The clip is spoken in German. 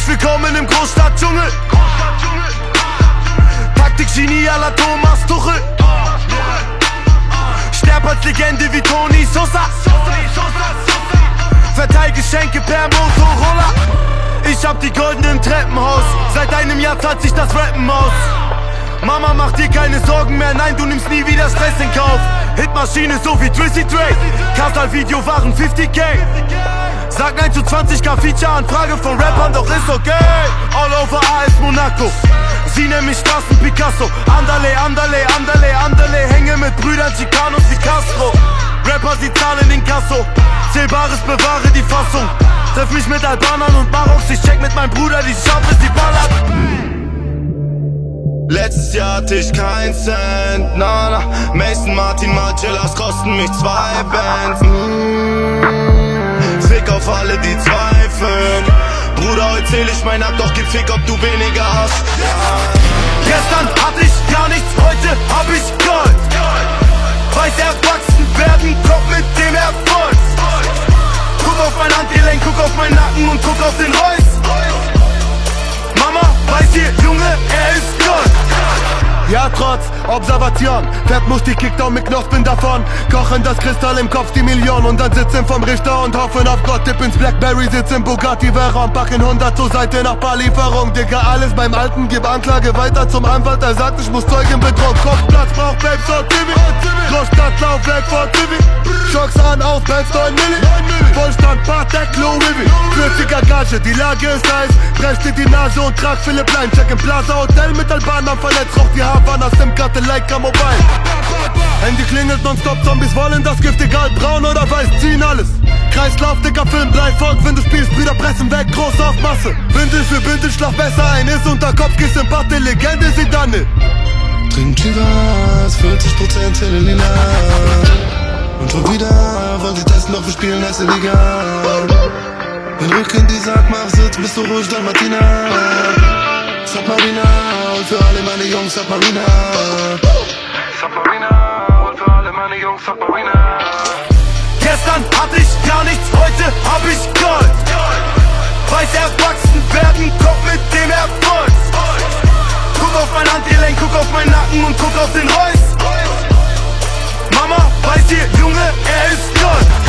willkommen im Großstadtdschungel. Taktik Genie à la Thomas Tuchel. Sterb als Legende wie Toni Sosa. Verteil Geschenke per Motorola. Ich hab die goldenen im Treppenhaus. Seit einem Jahr zahlt sich das Rappen aus. Mama, mach dir keine Sorgen mehr, nein, du nimmst nie wieder Stress in Kauf. Hitmaschine so wie Drizzy Drake. Kastal-Video waren 50k. Sag nein zu 20k Feature-Anfrage von Rappern, doch ist okay. All over AS Monaco. Sie nennen mich Straßen Picasso. Andale, andale, andale, andale. Hänge mit Brüdern Chicanos wie Castro. Rapper, sie zahlen in Kasso. Zählbares bewahre die Fassung. Treff mich mit Albanern und Maroks. Ich check mit meinem Bruder die Shop, bis die ballert. Letztes Jahr hatte ich kein Cent, na na. Mason, Martin, Margellas kosten mich 2 Bands. Fick auf alle, die zweifeln. Bruder, heute zähl ich mein Ab, doch gib Fick, ob du weniger hast. Gestern hatte ich gar nichts, heute hab ich Gold. Weiß erwachsen werden, kommt mit dem Erfolg. Guck auf mein Handgelenk, guck auf meinen Nacken und guck auf den Reus. Mama weiß hier, Junge, er ist Gold. Ja, trotz Observation, Fett muss die Kickdown mit Knospen davon. Kochen das Kristall im Kopf, die Million. Und dann sitzen vom Richter und hoffen auf Gott. Tipp ins Blackberry, sitz im Bugatti Veyron. Packen 100 zur Seite nach Barlieferung. Digga, alles beim Alten, gib Anklage weiter zum Anwalt. Er sagt, ich muss Zeugen betrogen. Kopfplatz, braucht Babes vor TV. Großstadt, lauf weg vor TV. Schocks an, auf Bands, 9 Milli. Vollstand, Patek, Low Rivi. 40er Gage, die Lage ist heiß. Brecht dir die Nase und trag Philipp Lein. Check im Plaza Hotel mit Albanern vernetzt. Raucht die Havana, SIM-Karte, Leica Mobile. Handy klingelt nonstop, Zombies wollen das Gift, egal braun oder weiß, ziehen alles. Kreislauf, dicker Film, 3 Volk, wenn du spielst, Brüder pressen weg, groß auf Masse. Bündel für Bündel, schlaf besser ein, ist unter Kopf, gehst im Patte, Legende, Zidane. Trink Chivas, 40% Helena. Und schon wieder wollen sie testen, doch wir spielen erste Liga. Wenn Rücken die sagt, mach Sitz, bist du ruhig, dann Martina. Submarina, und für alle meine Jungs Submarina. Submarina, und für alle meine Jungs Submarina. Gestern hatte ich gar nichts, heute hab ich Gold. Weiß erwachsen werden, kommt mit dem Erfolg. Guck auf mein Handgelenk, guck auf meinen Nacken und guck auf den Reus. Mama weiß hier, Junge, er ist Gold.